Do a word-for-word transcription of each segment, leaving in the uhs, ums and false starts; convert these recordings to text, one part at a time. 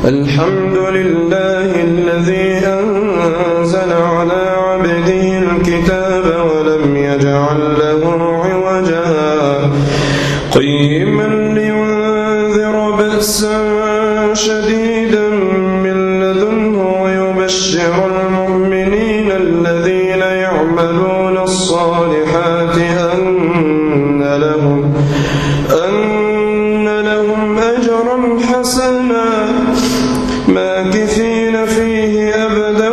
الحمد لله الذي أنزل على عبده الكتاب ولم يجعل له عوجا قيما لينذر بأسا شديدا من لدنه ويبشر المؤمنين الذين يعملون الصالحات أن لهم أن لهم أجرا حسنا ماكثين فيه أبدا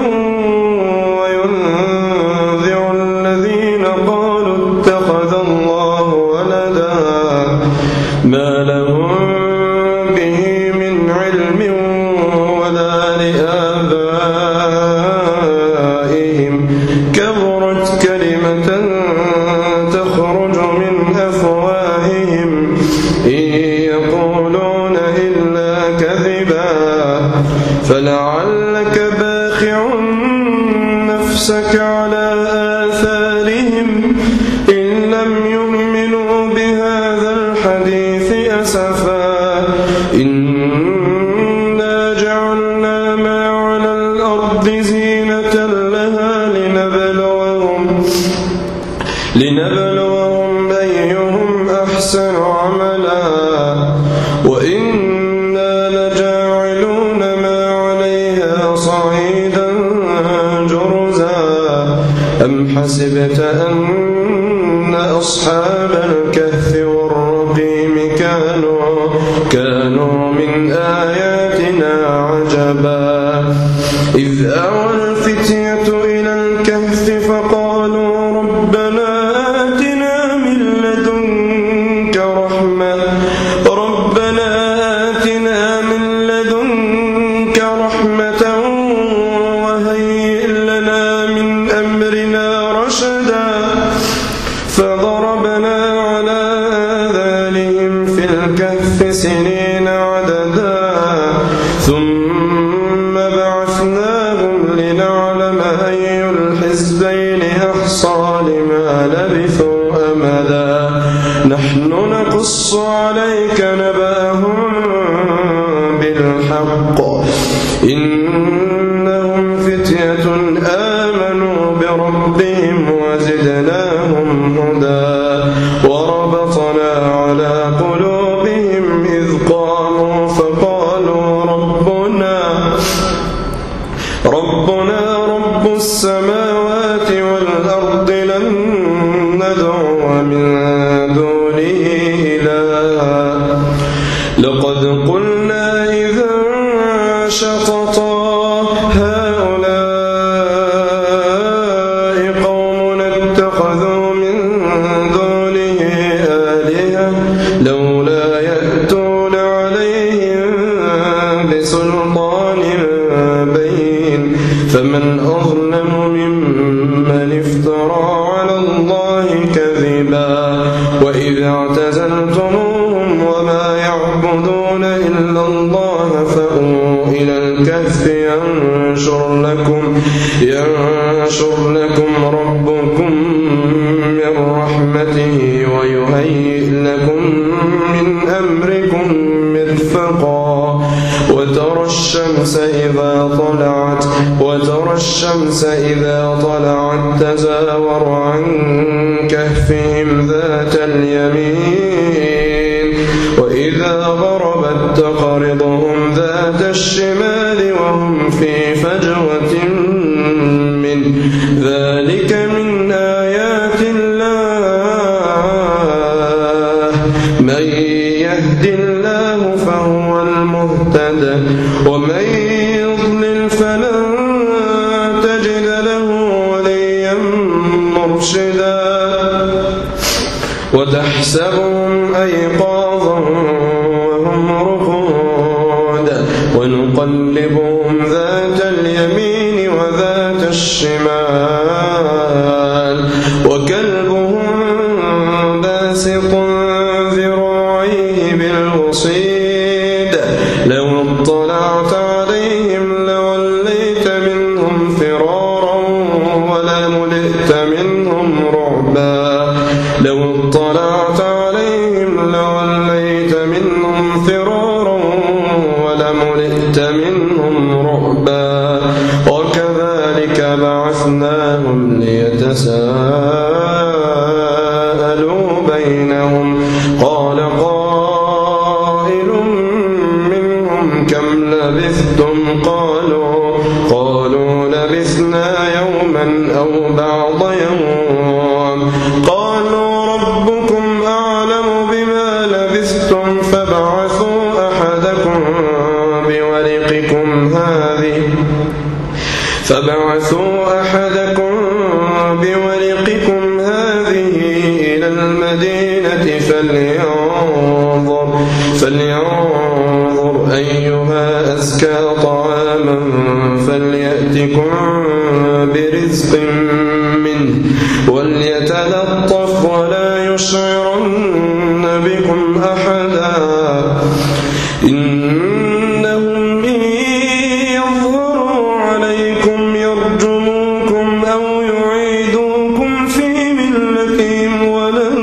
وينذر الذين قالوا اتخذ الله ولدا ما لهم به من علم ولا لآبائهم كبرت كلمة تخرج من أفواههم إن يقولون إلا كذبا فلعلك باخع نفسك على آثارهم إن لم يؤمنوا بهذا الحديث أسفا إنا جعلنا ما على الأرض زينة لها لنبلوهم لنبلوهم أيهم أحسن عملا وإنا لجاعلون ما عليها صعيدا جرزا أم حسبت أن أصحاب الكهف والرقيم كانوا كانوا من آياتنا عجبا إذ أوى الفتية إلى الكهف فقالوا ربنا آتنا من لدنك رحمة ربنا آتنا من لدنك رحمة وهيئ لنا من أمرنا رشدا فضربنا على آذانهم في الكهف سنين عددا ثم بعثناهم لنعلم أي الحزبين أحصى لما لبثوا أمدا نحن نقص عليك نبأهم بالحق إنهم فتية آمنوا بربهم وزدناهم هدى وربطنا على قلوبهم إذ قاموا فقالوا ربنا ربنا رب السماوات والأرض لن ندعو من دونه إلها لقد قلنا إذا شططا هؤلاء قومنا اتخذوا من دونه آلهة لولا يأتون عليهم بسلطان بين فمن أظلم ممن افترى على الله كذبا وإذ اعتزلتموهم وما يعبدون إلا الله فأووا إلى الكهف ينشر لكم ينشر لكم ربكم من رحمته ويهيئ لكم من أمركم مرفقا وترى الشمس إذا طلعت وترى الشمس إذا طلعت تزاور عن كهفهم ذات اليمين وإذا غربت تقرضهم ذات الشمال وهم في فجوة من ذلك من آيات الله من يهد الله فهو المهتد ومن يضلل فلن تجد له وليا مرشدا وتحسبهم أيقاظا وهم رقود ونقلبهم ذات اليمين وذات الشمال وكلبهم باسط ذراعيه بالوصيد لو اطلعت عليهم لوليت منهم فرارا ولملئت منهم رعبا لو اطلعت عليهم لوليت منهم فرارا ولملئت منهم وكذلك بعثناهم ليتساءلوا بينهم قال قائل منهم كم لبثتم قالوا قالوا لبثنا يوما أو بعض يوم قالوا ربكم أعلم بما لبثتم فابعثوا أحدكم بورقكم هذه فابعثوا أحدكم بورقكم هذه إلى المدينة فلينظر فلينظر أيها أزكى طعاما فليأتكم برزق منه وليتلطف ولا يشعرن بكم أحدا إنهم إن يظهروا عليكم يرجموكم أو يعيدوكم في ملتهم ولن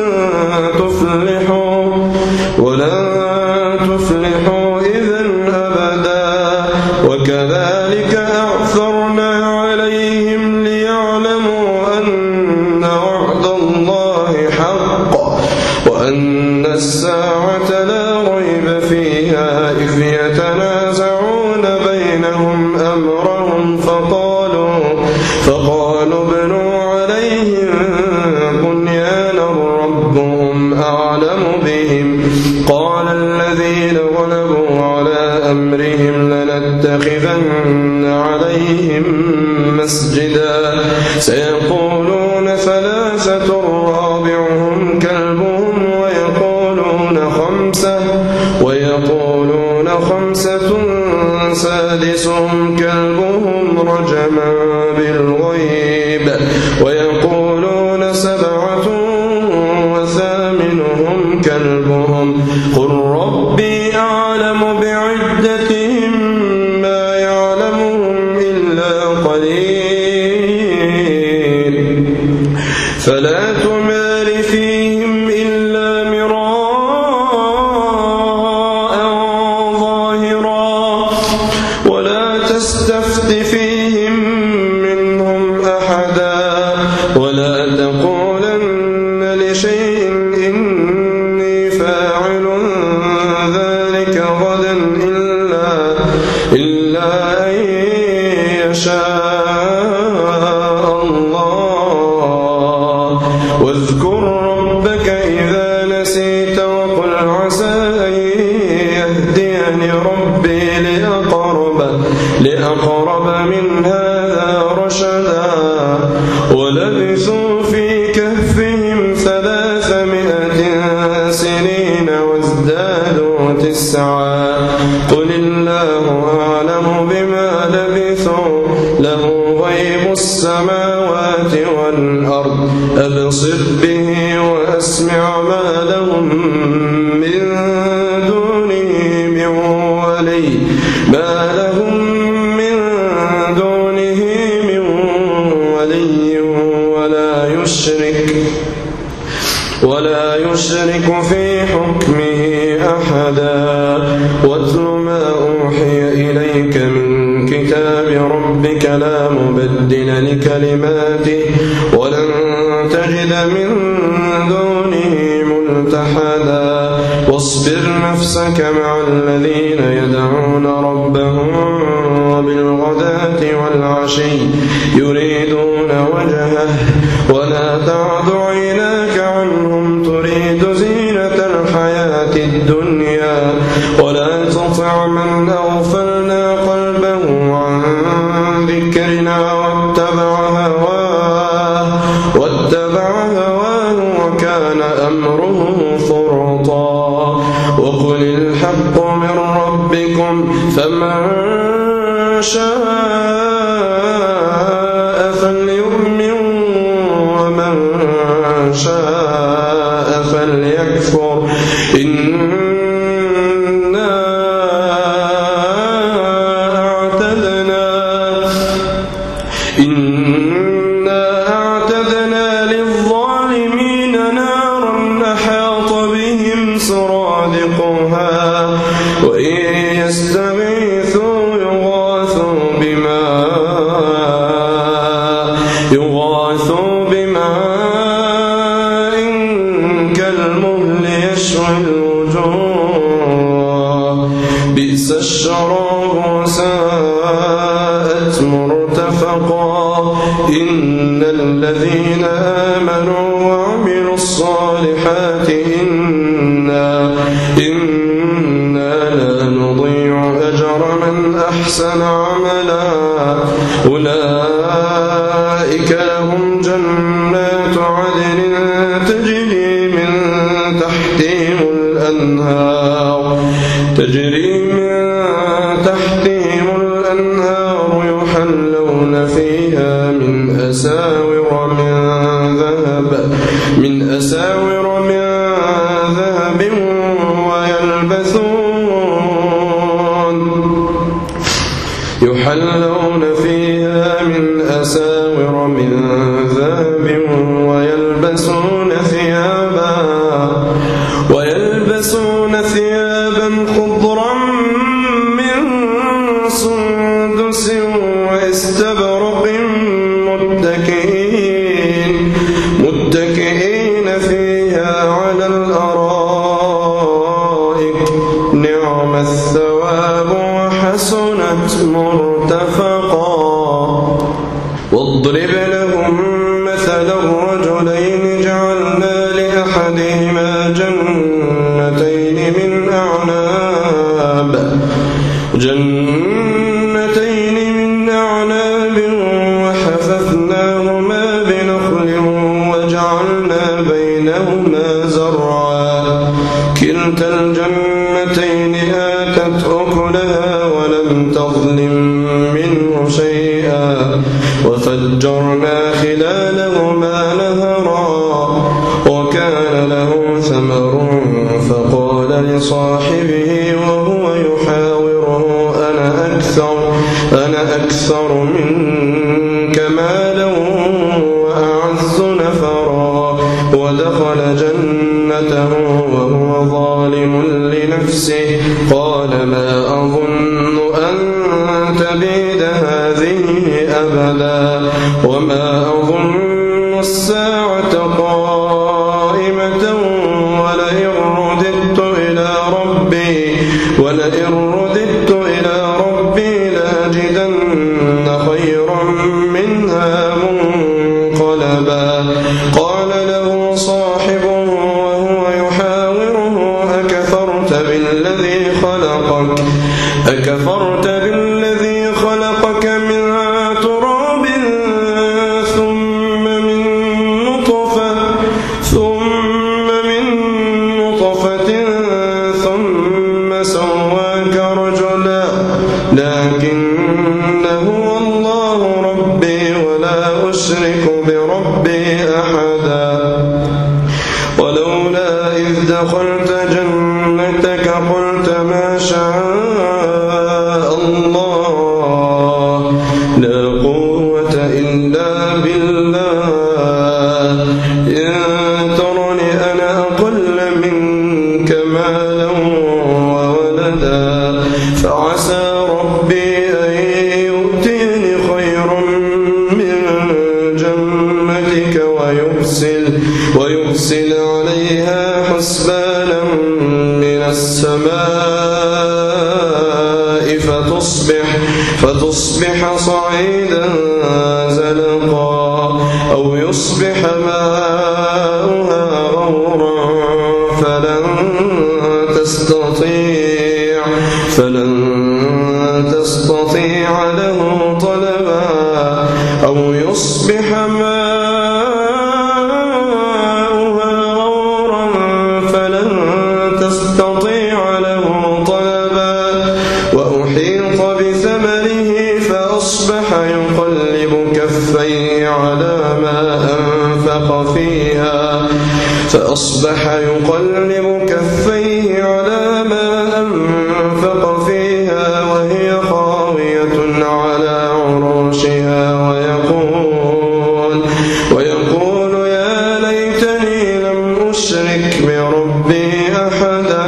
تفلحوا ولن تفلحوا إذا أبدا وكذلك أعثرنا عليهم ليعلموا أن وعد الله حق وأن الساعة لا ريب فيها إذ يتنازعون بينهم أمرهم فقالوا فقالوا ابنوا عليهم بنيانا ربهم أعلم بهم قال الذين غلبوا على أمرهم لنتخذن عليهم مسجدا سيقولون ثلاثة رابعهم كلبهم ويقولون خمسة ويقولون خمسة سادسهم كلبهم رجما بالغيب ويقولون سبعة وثامنهم كلبهم قل ربي أعلم بعدتهم ما يعلمهم إلا قليل فلا تمار فيهم إلا مراء ظاهرا ولا تستفت فيهم منهم أحدا ولا تقولن لشيء إني فاعل ذلك غدا إلا إلا أن يشاء الله واذكر ربك إذا نسيت وقل عسى أن يهديني ربي لأقرب لأقرب من هذا رشدا ولبثوا في كهفهم ثلاثمائة سنين وازدادوا تسعا قل الله أعلم بما لبثوا له غيب السماوات والأرض أبصر به وأسمع ما لهم من دونه من ولي ما لهم من دونه من ولي ولا يشرك ولا يشرك في حكمه أحدا واتل ما أوحي إليك من كتاب ربك لا مبدل لكلماته ولن تجد من دونه ملتحدا واصبر نفسك مع الذين يدعون ربهم بالغداة والعشي يريدون وجهه ولا تعد عيناك عنهم تريد زينة الحياة الدنيا ولا تطع من أغفلنا قلبه عن ذكرنا واتبع هواه واتبع هواه وكان أمره فرطا وقل الحق من ربكم فمن شاء فليؤمن ومن شاء فليكفر إنا أعتدنا إنا أعتدنا للظالمين نارا أحاط بهم سرادقها وإن يستغيثوا يغاثوا بماء بئس الشراب وساءت مرتفقا إن الذين آمنوا وعملوا الصالحات إنا, إنا لا نضيع أجر من أحسن عملا أولئك لهم جنات عدن تجري من تحتهم الأنهار تجري من تحتهم الأنهار يحلون فيها من أساور من ذهب من أساور من ذهب ويلبسون يحلون فيها من أساور من ذهب ويلبسون ثيابا ويلبسون ثيابا خضرا من سندس واستبرق متكئين متكئين فيها على الأرائك نعم الثواب وحسنت مرتفقا واضرب لهم مثل الرجلين جعلنا لأحدهما جنتين من أعناب جنتين من أعناب وحففناهما بنخل وجعلنا بينهما زرعا كلتا الجنتين آتت أكلها ولم تظلم منه شيئا وفجرنا خلالهما نهرا وكان له ثمر فقال لصاحبه وهو يحاوره أنا أكثر, أنا أكثر منك مالا وأعز نفرا ودخل جنته وهو ظالم لنفسه قال ما أظن أن تبيد هذه أبدا وما أظن الساعة قائمة ولئن رددت إلى ربي ولئن رددت إلى ربي لأجدن خيرا منها منقلبا قال له صاحبه وهو يحاوره أكفرت بالذي خلقك أكفرت بالذي خلقك من تراب ثم من نطفة ثم من نطفة ثم سواك رجلا لكن هو الله ربي ولا أشرك بربي أحدا ولولا إذ دخلت جنتك قلت ما شاء الله لا قوة إلا بالله إن ترني أنا أقل منك مالا وولدا فعسى ربي أن يؤتيني خيرا من جنتك ويرسل, ويرسل عليها حسبانا من السماء فتصبح, فتصبح صعيدا زلقا أو يصبح ماؤها غورا فلن تستطيع, فلن تستطيع له طلبا أو يصبح ماؤها غورا فلن تستطيع له طلبا وأحيط بثمره فأصبح يقلب كفيه على ما أنفق فيها فأصبح يقلب كفيه على ما أنفق فيها وهي خاوية على عروشها ويقول, ويقول يا ليتني لم أشرك بربي أحدا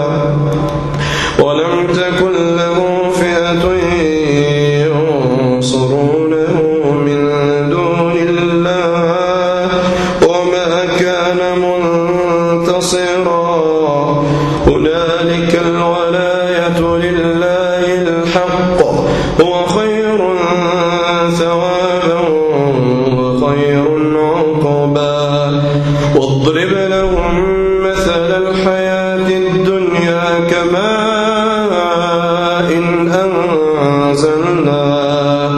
ولم تكن له فئة ينصرونه من دون الله وما كان منتصرا لله الحق هو خير ثوابا وخير عقبا واضرب لهم مثل الحياة الدنيا كماء إن أنزلناه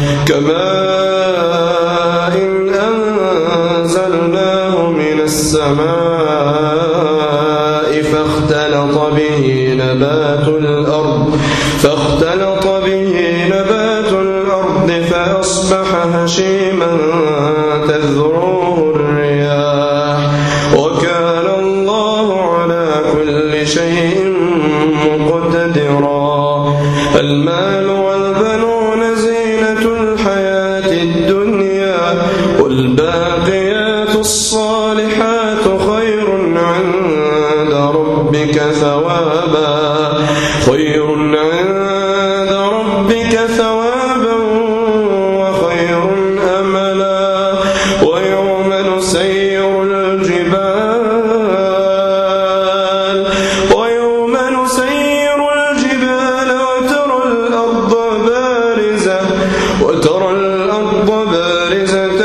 كماء إن أنزلناه من السماء فاختلط به نبات الأرض فاختلط به نبات الأرض فأصبح هشيما تذروه الرياح وكان الله على كل شيء مقتدرا المال والبنون زينة الحياة الدنيا والباقيات الصالحات خير عند ربك ثوابا خير عند ربك ثوابا وخير أملا ويوم نسير الجبال ويوم نسير الجبال وترى الأرض بارزة وترى الأرض بارزة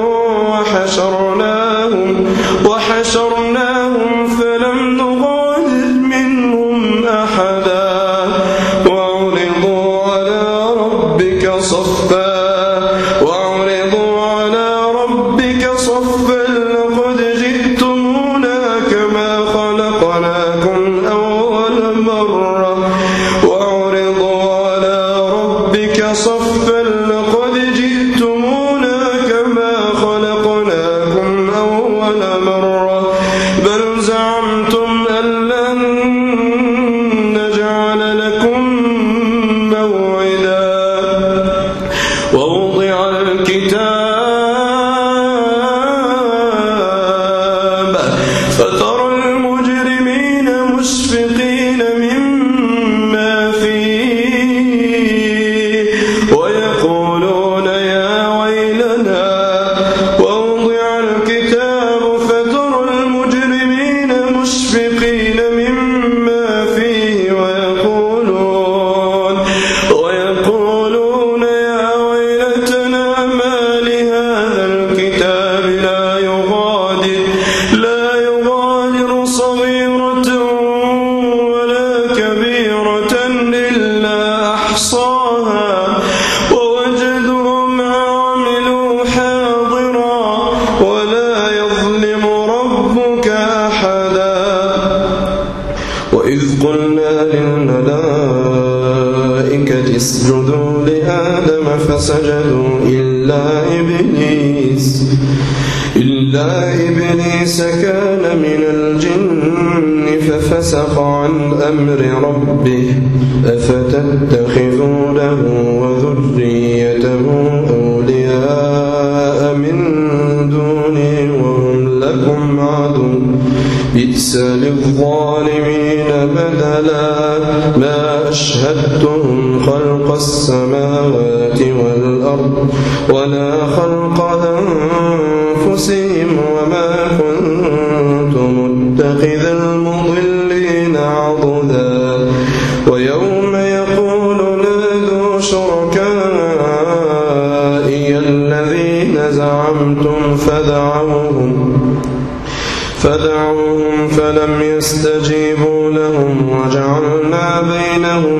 وحشرناهم وحشرناهم فلم نغادر منهم أحدا وعرضوا على ربك صفا وعرضوا على ربك صفا لقد جئتمونا كما خلقناكم أول مرة وعرضوا على ربك صفا لقد جئتمونا كما خلقناكم أول مرة بل زعمتم أن لن نجعل لكم موعدا ووضع الكتاب فترى المجرمين مشفقين مما فيه ويقولون يا ويلنا ووضع الكتاب فترى المجرمين مشفقين مما فيه ويقولون ويقولون يا ويلتنا ما لهذا الكتاب لا يغادر لا يغادر صغيرة ولا كبيرة إلا أحصاها ووجدوا ما عملوا حاضرا ولا يظلم ربك أحدا وإذ قلنا للملائكة اسجدوا لآدم فسجدوا إلا إبليس إلا إبليس كان من الجن ففسق عن أمر ربه أفتتخذونه وذريته أولياء من دوني وهم لكم عدو بئس للظالمين بدلا ما أشهدتهم خلق السماوات والأرض ولا خلق أنفسهم وما كنت متخذ المضلين عضدا ويوم يقول نادوا شركائي الذين زعمتم فدعوهم فدعوهم فلم يستجيبوا لهم وجعلنا بينهم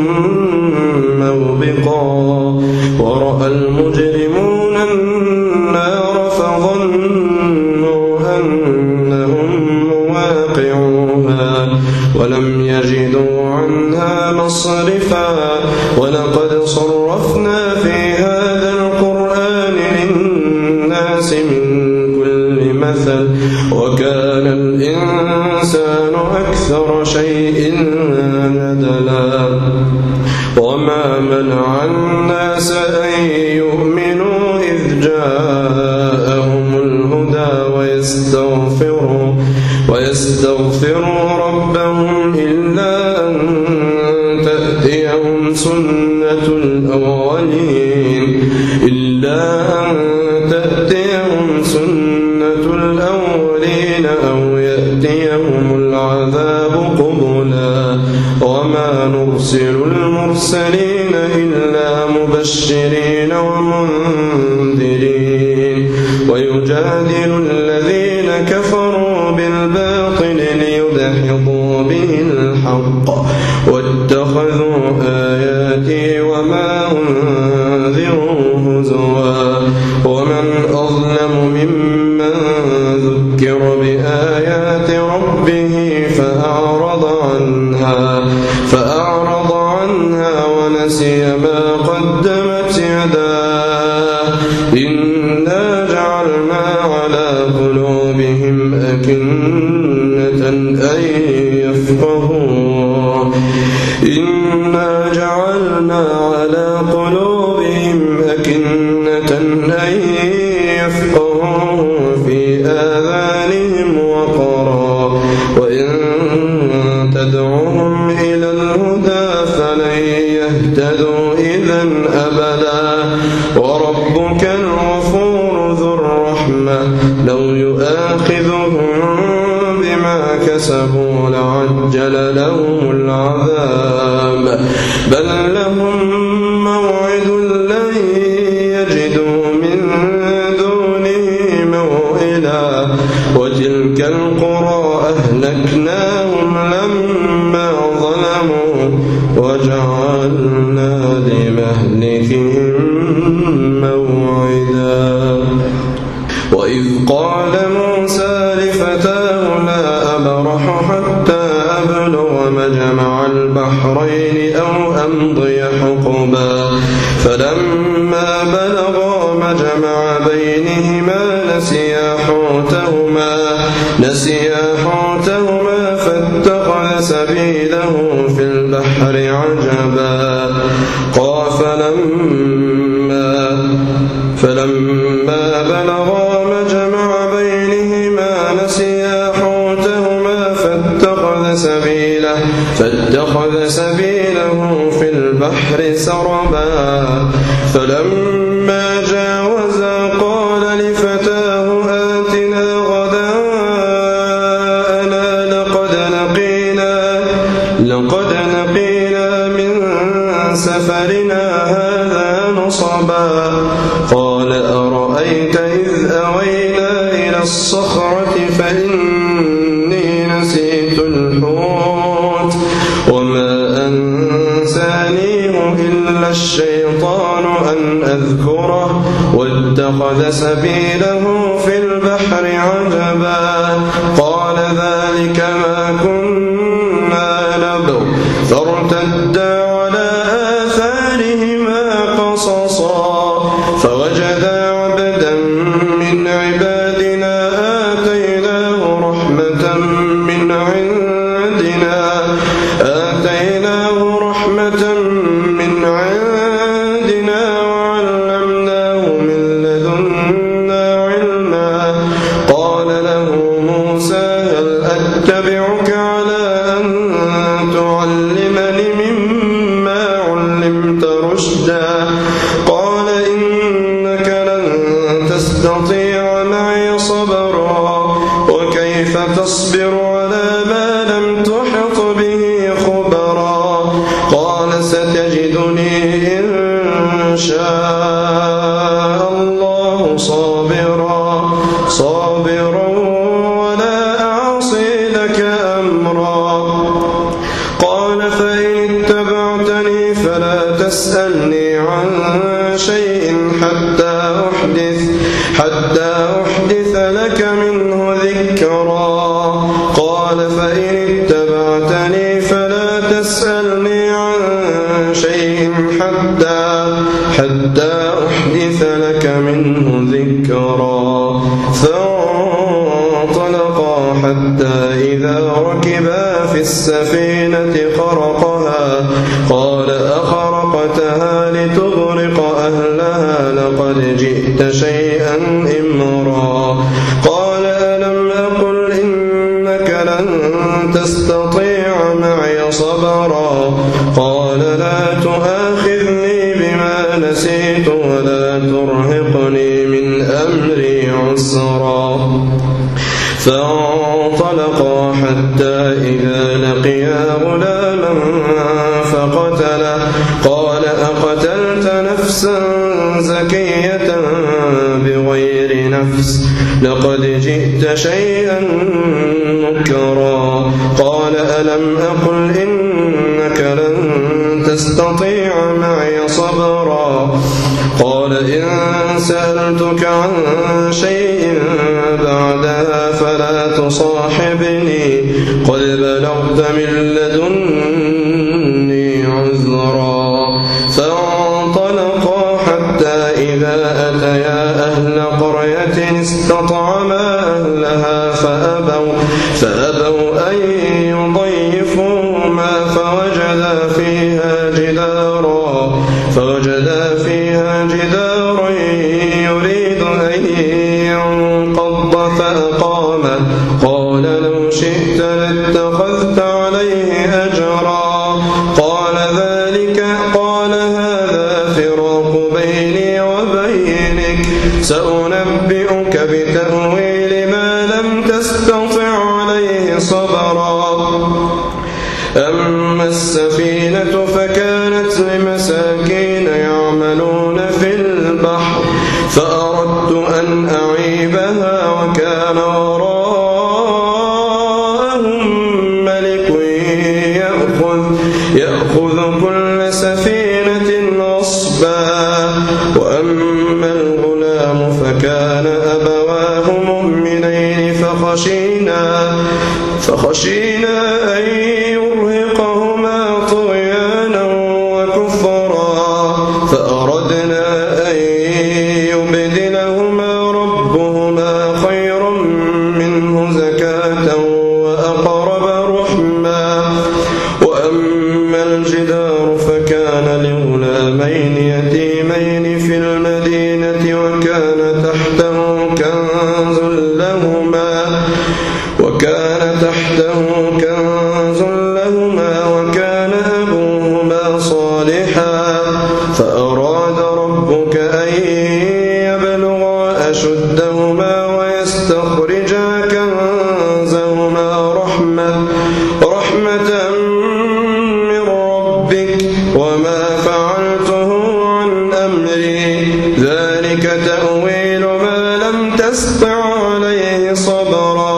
موبقا ورأى المجرمون النار فظنوا أنهم مواقعوها ولم يجدوا عنها مصرفا ولقد صرفنا في هذا القرآن للناس من كل مثل وكان الإنسان أكثر شيء جدلا وما منع الناس أن يؤمنوا إذ جاءهم الهدى ويستغفروا ويستغفروا ربهم إلا أن تأتيهم سنة الأولين إلا أن تأتيهم سنة الأولين أو يأتيهم العذاب قبلا وما نرسل نرسل المرسلين إلا مبشرين ومنذرين ويجادل الذين كفروا بالباطل ليدحضوا به الحق واتخذوا آياتي وما أنذروا هزوا ومن أظلم ممن ذكر بآيات ربه فأعرض عنها فأعرض عنها ونسي ما قدمت يداه إنا جعلنا على قلوبهم أكنة أن يفقهوا إنا جعلنا على قلوبهم أكنة أن يفقهوا في آذانهم وقرا وإن تدعوهم إلى الهدى فلن يهتدوا إذا أبدا وربك الغفور ذو الرحمة لو يؤاخذهم بما كسبوا لعجل لهم العذاب بل لهم موعد لن يجدوا من دونه موئلا وتلك القرى أهلكناهم لما ظلموا وجعلنا لمهلكهم موعدا وإذ قال موسى لفتاه لا أبرح حتى أبلغ مجمع البحرين أو أمضي حقبا فلما بلغا مجمع بينهما نسيا حوتهما نسيا حوتهما فاتخذ سبيله في البحر عجبا قال فلما فلما بلغا مجمع بينهما نسيا حوتهما فاتخذ سبيله فاتخذ سبيله في البحر سربا فلما جاوزا قال لفتاه آتنا غداءنا لقد لقينا لقد لقينا من سفرنا هذا نصبا قال أرأيت إذ أوينا إلى الصخرة فإني نسيت الحوت وما أنسانيه إلا الشيطان أن أذكره واتخذ سبيله في البحر عجبا قال ذلك ما كنا نبغ فارتدا على آثارهما قصصا فوجدا عبدا من عبادنا آتيناه رحمة من عندنا آتيناه رحمة من عندنا وعلمناه من لدنا علما قال له موسى هل أتبعك على أن تعلمني مما علمت رشدا قال إنك لن تستطيع معي صبرا وكيف تصبر على ما لم تحط به خبرا قال ستجدني إن شاء الله صابرا صابرا ولا أعصي لك أمرا قال فإن اتبعتني فلا تسألني عن شيء حتى أحدث حتى أحدث لك منه ذكرا قال فإن اتبعتني فلا تسألني عن شيء حتى حتى أحدث لك منه ذكرا فانطلقا حتى إذا ركبا في السفينة خرقها قال أخرقتها لتغرق أهلها لقد جئت شيئا إمرا قال ألم أقل إنك لن تستطيع معي صبرا قال لا تؤاخذني بما نسيت ولا ترهقني من أمري عسرا فانطلقا حتى إذا لقيا غلاما فقال قال أقتلت نفسا زكية بغير نفس لقد جئت شيئا نكرا قال ألم أقل إنك لن تستطيع معي صبرا قال إن سألتك عن شيء بعدها فلا تصاحبني قد بلغت من لدني عذرا فانطلقا حتى إذا أتيا أهل قرية استطعما أهلها فأبوا, فأبوا أن يضيفوهما فوجدا فيها جدارا فوجدا فيها جدارا يريد أن ينقض فأقامه قال لو شئت لاتخذت عليه أجرا قال ذلك قال هذا فراق بيني وبينك سأنبئك بتأويل ما لم تستطع عليه صبرا أما السفينة فكانت لمساكين يعملون في البحر فأردت أن أعيبها وكان وراءهم ملك يأخذ, يأخذ كل سفينة غصبا وأما الغلام فكان أبواه مؤمنين فخشينا, فخشينا أن يرهقهما طغيانا وكفرا فأردنا أن يبدلهما ربهما خيرا منه زكاة وأقرب رحما وأما الجدار فكان لغلامين يتيمين في المدينة وكان تحته كنز لهما وكان تحته كنز لهما وكان أبوهما صالحا فأراد ربك أن يبلغا أشدهما ويستخرجا كنزهما رحمة, رحمة من ربك وما فعلته عن أمري ذلك تأويل ما لم تستطع عليه صبرا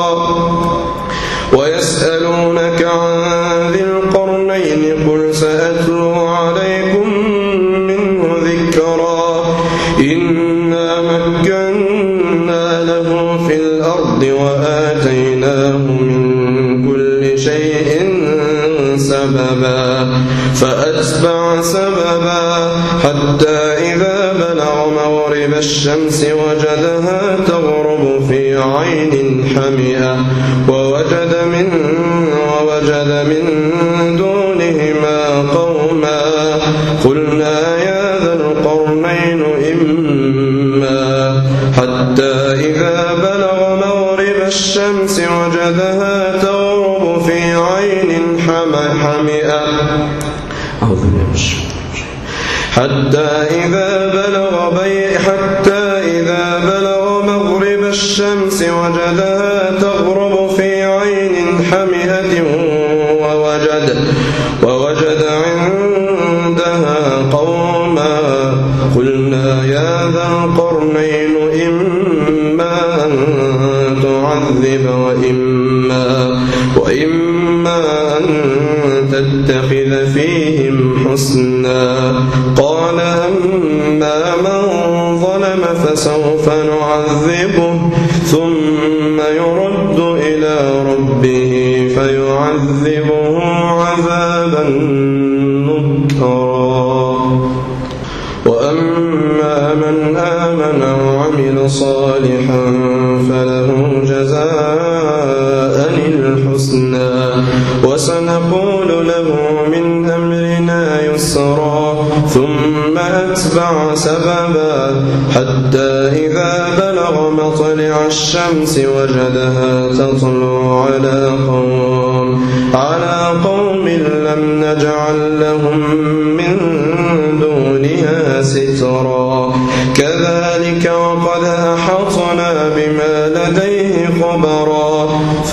ويسألونك عن ذي القرنين قل سأتلو عليكم منه ذكرا إنا مكنا له في الأرض وآتيناه من كل شيء سببا فأتبع سببا حتى إذا بلغ مغرب الشمس وجدها تغرب في عين حمئة ووجد من, ووجد من دونهما قوما قلنا يا ذا القرنين إما حتى إذا بلغ مغرب الشمس وجدها تغرب في عين حمئة حتى إذا بلغ بي حتى إذا بلغ مغرب الشمس وجدها تغرب في عين حمئة ووجد, ووجد عندها قوما قلنا يا ذا القرنين إما أن تعذب وإما, وإما أن تتخذ فيهم حسنا قال أما من ظلم فسوف نعذبه ثم يرد إلى ربه فيعذبه عذابا نكرا وأما من آمن وعمل صالحا فله جزاء الحسنى وسنقول له من أمرنا يسرا ثم أتبع سببا حتى إذا بلغ مطلع الشمس وجدها تطلع على قوم على قوم لم نجعل لهم من دونها سترا كذلك وقد أحطنا بما لديه خبرا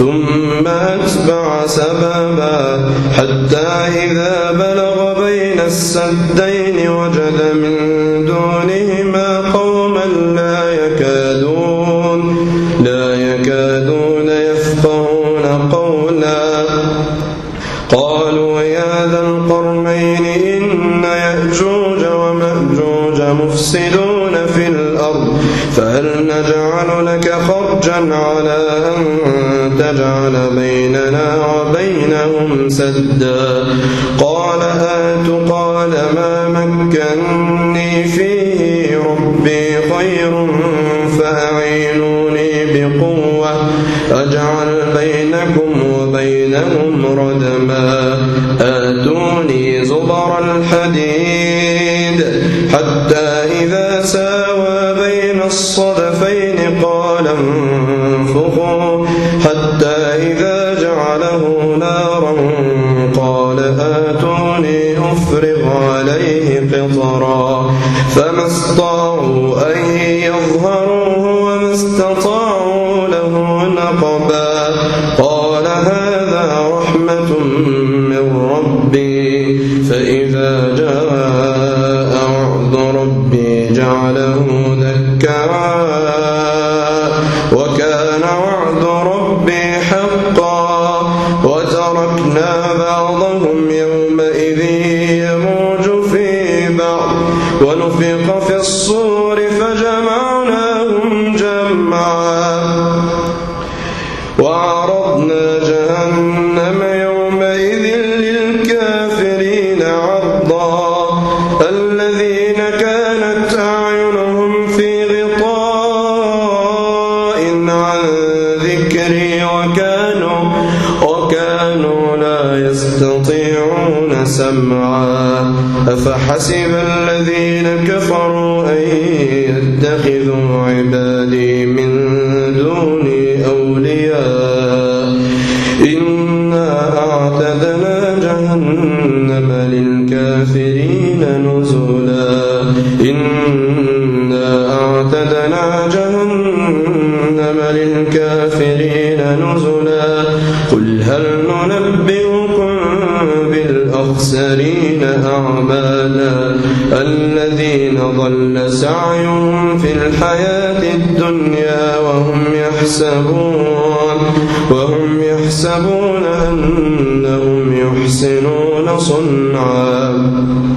ثم أتبع سببا حتى إذا بلغ بين السدين وجد من دونهما قوما لا يكادون لا يكادون يفقهون قولا قالوا يا ذا القرنين إن يأجوج ومأجوج مفسدون في الأرض فهل نجعل لك خرجا على أن تجعل بيننا وبينهم سدا قال آت قال ما مكني فيه ربي خير فأعينوني بقوة أجعل بينكم وبينهم ردما آتوني زبر الحديد حتى إذا ساوى بين الصدفين قال انفخوا حتى إذا جعله نارا قال آتوني أفرغ عليه قطرا فما استطاعوا أن يظهروه وما استطاعوا له نقبا قال هذا رحمة من ربي فإذا جاء وعد ربي جعله دكا وكان وعد ربي حقا وتركنا بعضهم يومئذ يموج في بعض ونفخ في الصور فجمعناهم جمعا وعرضنا جهنم يومئذ للكافرين عرضا الذين كانت أعينهم في غطاء عن ذكري وكانوا, وكانوا لا يستطيعون سمعا أفحسب الذين كفروا أن يتخذوا عبادي من دوني أولياء إنا أعتدنا جهنم للكافرين نزلا إنا أعتدنا جهنم للكافرين نزلا قل هل ننبئكم بالأخسرين أعمالا الذين ضل سعيهم في الحياة الدنيا وهم يحسبون وهم يحسبون أنهم يحسنون صنعا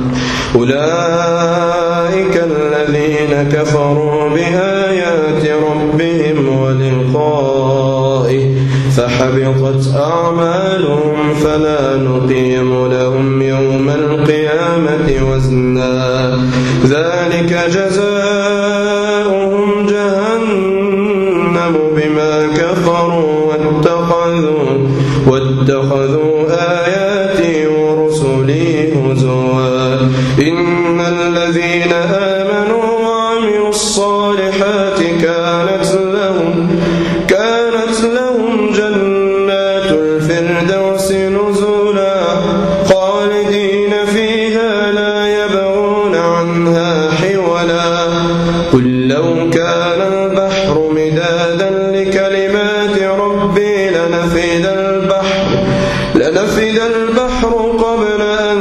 أولئك الذين كفروا بآيات ربهم ولقائه فحبطت أعمالهم فلا نقيم لهم يوم القيامة وزنا ذلك جزاؤهم جهنم بما كفروا واتخذوا, واتخذوا آياتي ورسلي هزوا إن الذين آمنوا وعملوا الصالحات كانت لهم كانت لهم جنات الفردوس نزلا خالدين فيها لا يبغون عنها حولا قل لو كان البحر مدادا لكلمات ربي لنفد البحر لنفد البحر قبل أن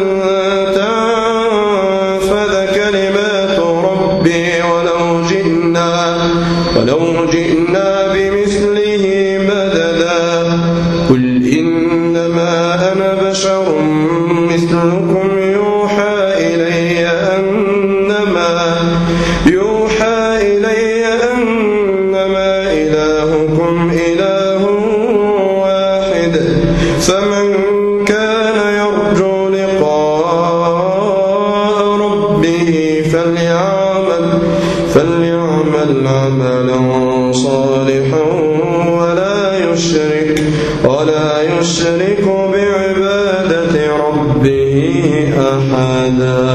تنفذ كلمات ربي ولو جئنا ولو جئنا بمثله مددا قل إنما أنا بشر مثلكم يوحى إلي أنما يوحى إلي أنما إلهكم إله واحد فمن كان يرجو لقاء ربه فليعمل فليعمل عملا صالحا ولا يشرك ولا يشرك بعبادة ربه أحدا.